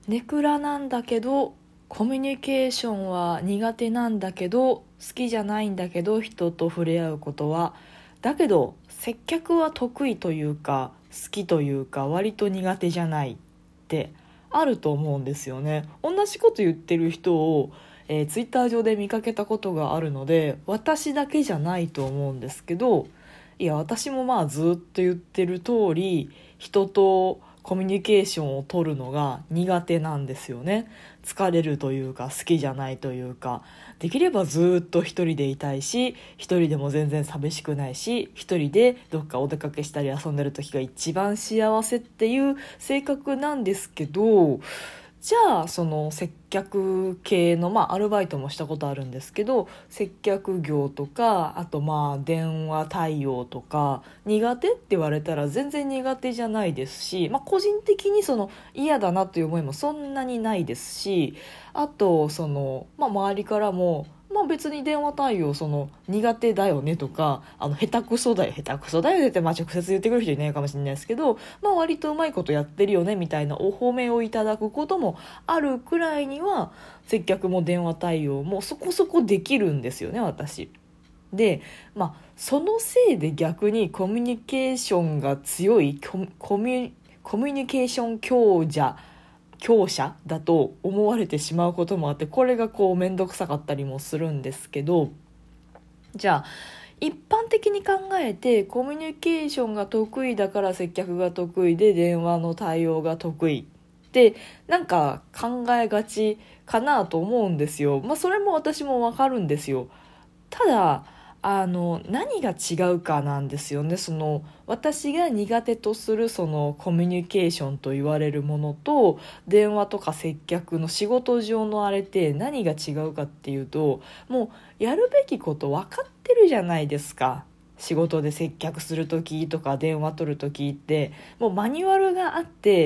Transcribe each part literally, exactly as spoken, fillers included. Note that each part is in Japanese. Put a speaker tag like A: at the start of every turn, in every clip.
A: ネクラなんだけどコミュニケーションは苦手なんだけど好きじゃないんだけど人と触れ合うことはだけど接客は得意というか好きというか割と苦手じゃないってあると思うんですよね。同じこと言ってる人を、えー、ツイッター上で見かけたことがあるので私だけじゃないと思うんですけど、いや私もまあずっと言ってる通り人とコミュニケーションを取るのが苦手なんですよね。疲れるというか好きじゃないというか、できればずっと一人でいたいし、一人でも全然寂しくないし、一人でどっかお出かけしたり遊んでる時が一番幸せっていう性格なんですけど、じゃあその接客系の、まあ、アルバイトもしたことあるんですけど、接客業とかあとまあ電話対応とか苦手って言われたら全然苦手じゃないですし、まあ、個人的にその嫌だなという思いもそんなにないですし、あとその、まあ、周りからもまあ別に電話対応その苦手だよねとか、あの下手くそだよ下手くそだよねってまあ直接言ってくる人いないかもしれないですけど、まあ割とうまいことやってるよねみたいなお褒めをいただくこともあるくらいには接客も電話対応もそこそこできるんですよね私。でまあそのせいで逆にコミュニケーションが強いココミュコミュニケーション強者強者だと思われてしまうこともあって、これがこう面倒くさかったりもするんですけど、じゃあ一般的に考えてコミュニケーションが得意だから接客が得意で電話の対応が得意ってなんか考えがちかなと思うんですよ。まあそれも私もわかるんですよ。ただあの何が違うかなんですよね。その私が苦手とするそのコミュニケーションと言われるものと電話とか接客の仕事上のあれって何が違うかっていうと、もうやるべきこと分かってるじゃないですか。仕事で接客する時とか電話取る時ってもうマニュアルがあって、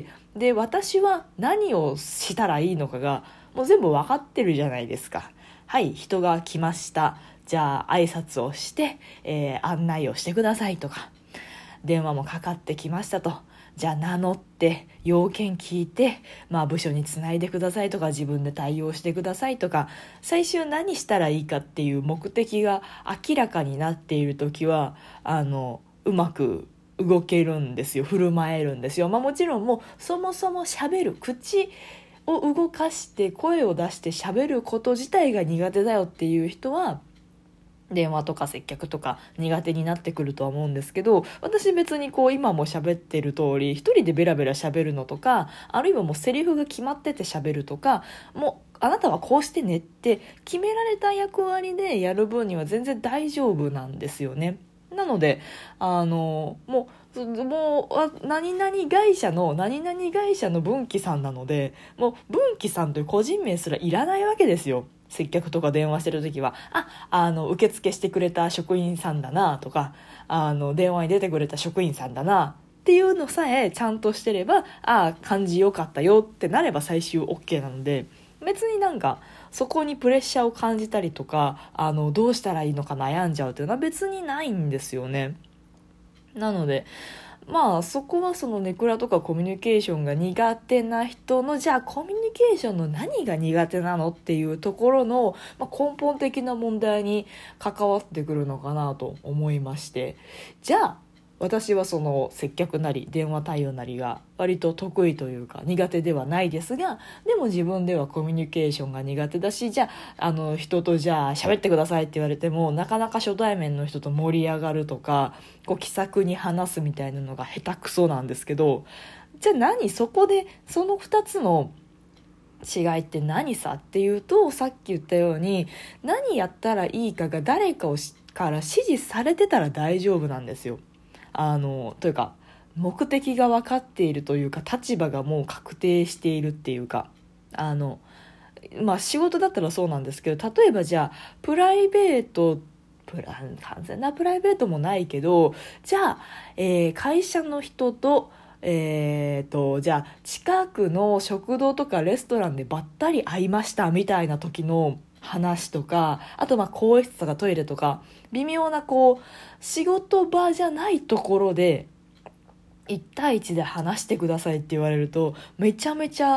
A: で私は何をしたらいいのかがもう全部分かってるじゃないですか。はい、人が来ました、じゃあ挨拶をして、えー案内をしてくださいとか、電話もかかってきましたと、じゃあ名乗って要件聞いて、まあ、部署につないでくださいとか自分で対応してくださいとか、最終何したらいいかっていう目的が明らかになっている時はあのうまく動けるんですよ、振る舞えるんですよ。まあ、もちろんもうそもそも喋る口を動かして声を出して喋ること自体が苦手だよっていう人は電話とか接客とか苦手になってくるとは思うんですけど、私別にこう今も喋ってる通り一人でベラベラ喋るのとか、あるいはもうセリフが決まってて喋るとか、もうあなたはこうしてねって決められた役割でやる分には全然大丈夫なんですよね。なのであのもうもう何々会社の何々会社の文岐さんなので、もう文岐さんという個人名すらいらないわけですよ。接客とか電話してる時は、あ、あの受付してくれた職員さんだなとか、あの電話に出てくれた職員さんだなっていうのさえちゃんとしてれば、あ、感じよかったよってなれば最終 OK なので、別になんかそこにプレッシャーを感じたりとか、あのどうしたらいいのか悩んじゃうっていうのは別にないんですよね。なのでまあそこはそのネクラとかコミュニケーションが苦手な人の、じゃあコミュニケーションの何が苦手なのっていうところの、まあ、根本的な問題に関わってくるのかなと思いまして、じゃあ私はその接客なり電話対応なりが割と得意というか苦手ではないですが、でも自分ではコミュニケーションが苦手だし、じゃあ、あの人とじゃあ喋ってくださいって言われてもなかなか初対面の人と盛り上がるとか、こう気さくに話すみたいなのが下手くそなんですけど、じゃあ何そこでそのふたつの違いって何さっていうと、さっき言ったように何やったらいいかが誰かをしから指示されてたら大丈夫なんですよ。あのというか目的が分かっているというか立場がもう確定しているっていうか、あのまあ仕事だったらそうなんですけど、例えばじゃあプライベートプラ完全なプライベートもないけど、じゃあ、えー会社の人とえーとじゃあ近くの食堂とかレストランでばったり会いましたみたいな時の話とか、あとまあ更衣室とかトイレとか微妙なこう仕事場じゃないところでいち対いちで話してくださいって言われるとめちゃめちゃ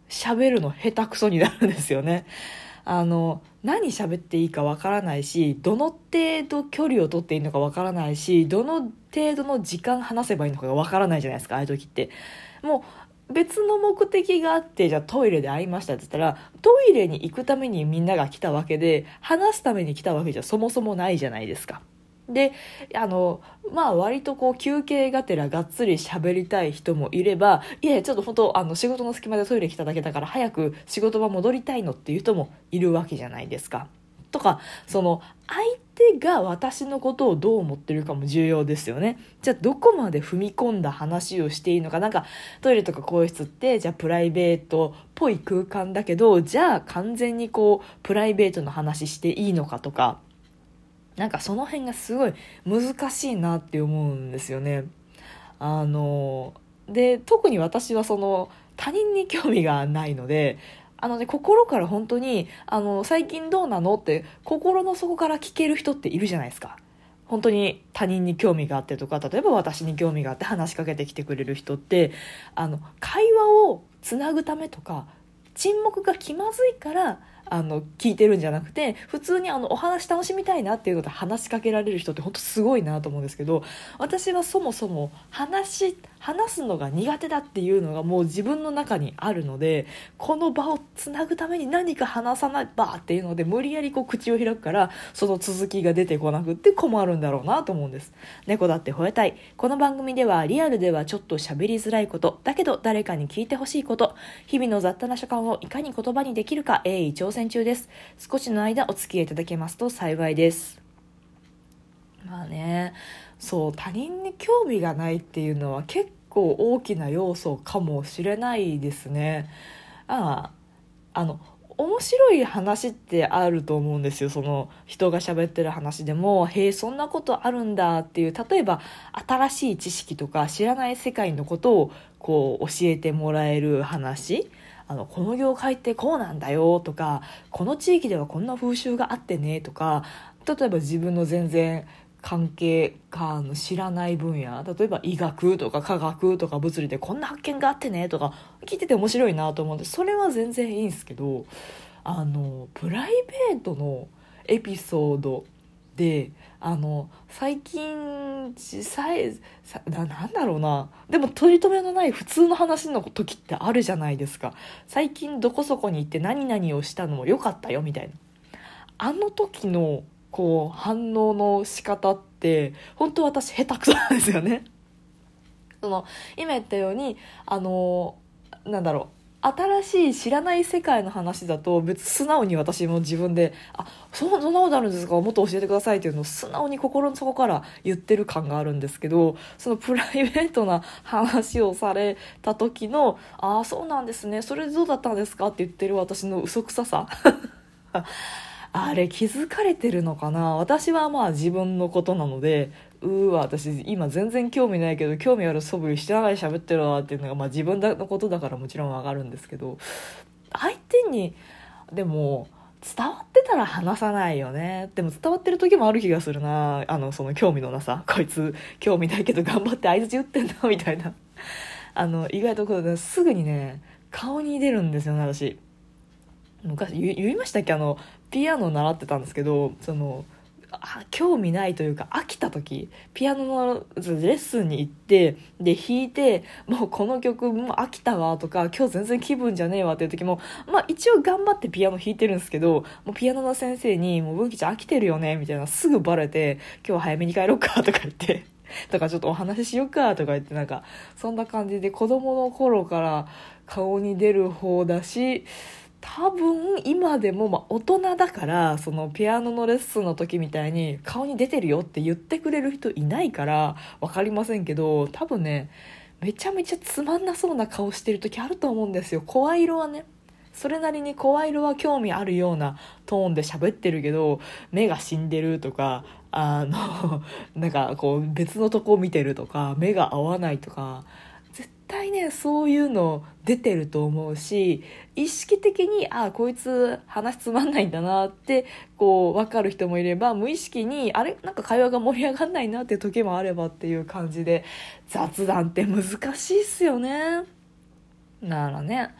A: 喋るの下手くそになるんですよね。あの何喋っていいかわからないし、どの程度距離を取っていいのかわからないし、どの程度の時間話せばいいのかがわからないじゃないですか、ああいう時って。もう別の目的があって、じゃあトイレで会いましたって言ったら、トイレに行くためにみんなが来たわけで、話すために来たわけじゃそもそもないじゃないですか。で、あのまあ割とこう休憩がてらがっつり喋りたい人もいれば、いやちょっと本当あの仕事の隙間でトイレ来ただけだから早く仕事場戻りたいのっていう人もいるわけじゃないですか。とか、その相手が私のことをどう思ってるかも重要ですよね。じゃあどこまで踏み込んだ話をしていいのか。なんかトイレとか更衣室ってじゃあプライベートっぽい空間だけど、じゃあ完全にこうプライベートの話していいのかとか、なんかその辺がすごい難しいなって思うんですよね。あので特に私はその他人に興味がないので、あのね、心から本当にあの最近どうなのって心の底から聞ける人っているじゃないですか。本当に他人に興味があってとか、例えば私に興味があって話しかけてきてくれる人って、あの会話をつなぐためとか沈黙が気まずいからあの聞いてるんじゃなくて、普通にあのお話楽しみたいなっていうので話しかけられる人って本当すごいなと思うんですけど、私はそもそも話話すのが苦手だっていうのがもう自分の中にあるので、この場をつなぐために何か話さないばっていうので無理やりこう口を開くから、その続きが出てこなくって困るんだろうなと思うんです。猫だって吠えたい。この番組ではリアルではちょっと喋りづらいこと、だけど誰かに聞いてほしいこと、日々の雑多な所感をいかに言葉にできるか鋭意挑戦中です。少しの間お付き合いいただけますと幸いです。まあね、そう、他人に興味がないっていうのは結構大きな要素かもしれないですね。ああ、あの面白い話ってあると思うんですよ。その人が喋ってる話でも、へえそんなことあるんだっていう、例えば新しい知識とか知らない世界のことをこう教えてもらえる話、あのこの業界ってこうなんだよとか、この地域ではこんな風習があってねとか、例えば自分の全然関係かの知らない分野、例えば医学とか科学とか物理でこんな発見があってねとか聞いてて面白いなと思うんで、それは全然いいんですけど、あのプライベートのエピソードで、あの最近さえさな、なんだろうな、でも取り留めのない普通の話の時ってあるじゃないですか。最近どこそこに行って何々をしたのも良かったよみたいな、あの時のこう反応の仕方って本当私下手くそなんですよね。その今言ったように、あのなんだろう、新しい知らない世界の話だと別素直に私も自分で「あ、そそんなことあるんですか、もっと教えてください」っていうのを素直に心の底から言ってる感があるんですけど、そのプライベートな話をされた時の「ああそうなんですね、それどうだったんですか」って言ってる私の嘘くささあれ気づかれてるのかな。私はまあ自分のことなので、うーわ私今全然興味ないけど興味ある素振りしてないで喋ってるわっていうのが、まあ自分のことだからもちろんわかるんですけど、相手にでも伝わってたら話さないよね。でも伝わってる時もある気がするな、あのその興味のなさ、こいつ興味ないけど頑張って相槌打ってんなみたいな、あの意外とこうすぐにね顔に出るんですよね。私昔言言いましたっけ、あのピアノを習ってたんですけど、そのあ興味ないというか飽きた時、ピアノのレッスンに行ってで弾いて、もうこの曲もう飽きたわとか今日全然気分じゃねえわっていう時も、まあ一応頑張ってピアノ弾いてるんですけど、もうピアノの先生に「もう文吉ちゃん飽きてるよね」みたいなすぐバレて「今日は早めに帰ろうか」とか言ってとかちょっとお話ししようかとか言って、なんかそんな感じで子供の頃から顔に出る方だし、多分今でもまあ大人だから、そのピアノのレッスンの時みたいに顔に出てるよって言ってくれる人いないから分かりませんけど、多分ねめちゃめちゃつまんなそうな顔してる時あると思うんですよ。声色はねそれなりに声色は興味あるようなトーンで喋ってるけど、目が死んでるとか、あのなんかこう別のとこ見てるとか目が合わないとか、絶対ねそういうの出てると思うし、意識的にあこいつ話つまんないんだなってこう分かる人もいれば、無意識にあれなんか会話が盛り上がんないなっていう時もあればっていう感じで、雑談って難しいっすよね。ならね、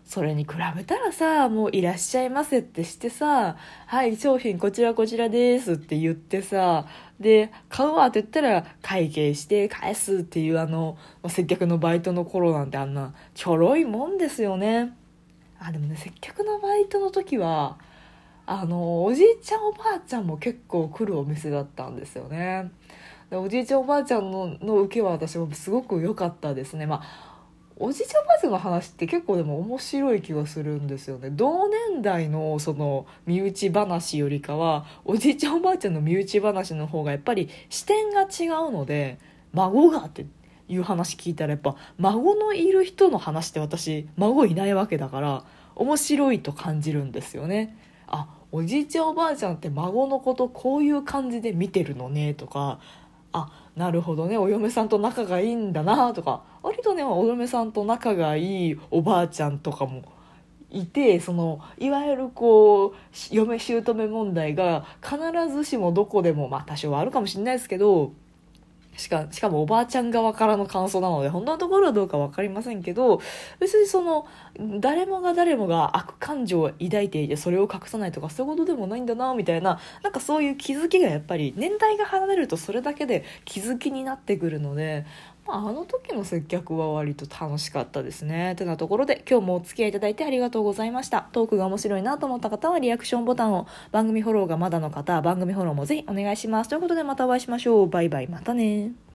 A: それに比べたらさ、もういらっしゃいませってしてさ、はい商品こちらこちらですって言ってさ、で買うわって言ったら会計して返すっていう、あの接客のバイトの頃なんてあんなちょろいもんですよね。あでもね、接客のバイトの時はあのおじいちゃんおばあちゃんも結構来るお店だったんですよね。でおじいちゃんおばあちゃんの、の受けは私もすごく良かったですね。まあおじいちゃんおばあちゃんの話って結構でも面白い気がするんですよね。同年代のその身内話よりかはおじいちゃんおばあちゃんの身内話の方がやっぱり視点が違うので、孫がっていう話聞いたらやっぱ孫のいる人の話って私孫いないわけだから面白いと感じるんですよね。あ、おじいちゃんおばあちゃんって孫のことこういう感じで見てるのねとか、あ、なるほどね、お嫁さんと仲がいいんだなとか、割とねお嫁さんと仲がいいおばあちゃんとかもいて、そのいわゆるこう嫁姑問題が必ずしもどこでも、まあ多少はあるかもしれないですけど、しか、しかもおばあちゃん側からの感想なので本当のところはどうか分かりませんけど、別にその誰もが誰もが悪感情を抱いていてそれを隠さないとかそういうことでもないんだなみたいな、なんかそういう気づきがやっぱり年代が離れるとそれだけで気づきになってくるので、まあ、あの時の接客は割と楽しかったですね。てなところで今日もお付き合いいただいてありがとうございました。トークが面白いなと思った方はリアクションボタンを、番組フォローがまだの方は番組フォローもぜひお願いします。ということでまたお会いしましょう。バイバイ、またね。